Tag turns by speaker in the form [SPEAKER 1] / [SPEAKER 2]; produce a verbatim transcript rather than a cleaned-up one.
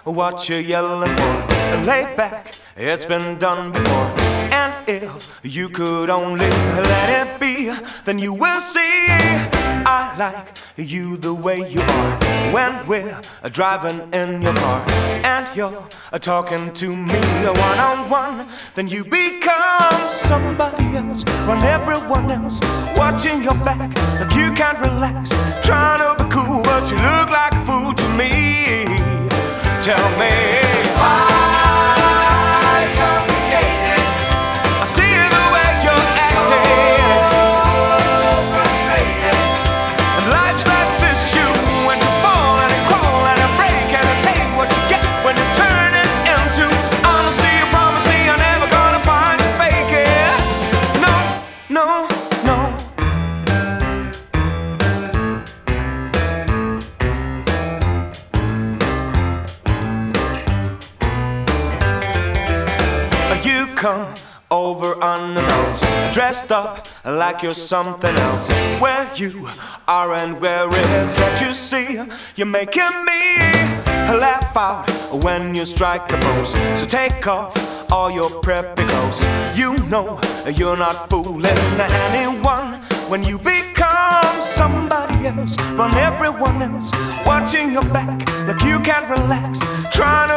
[SPEAKER 1] what you're yelling for. Lay back, it's been done before. And if you could only let it be, then you will see I like you the way you are. When we're driving in your car and you're talking to me one-on-one, then you become somebody else. Run everyone else watching your back like you can't relax. Trying to be cool, but you look like a fool to me. Tell me why complicated? I see the way you're acting, frustrated. And life's like this, you when you fall and you crawl and you break and you take what you get when you turn it into honesty. You promise me you're never gonna find you fake it. No, no, no. You come over unannounced, dressed up like you're something else. Where you are and where it's that you see, you're making me laugh out when you strike a pose. So take off all your preppy clothes. You know you're not fooling anyone when you become somebody else. Run everyone else watching your back like you can't relax. Trying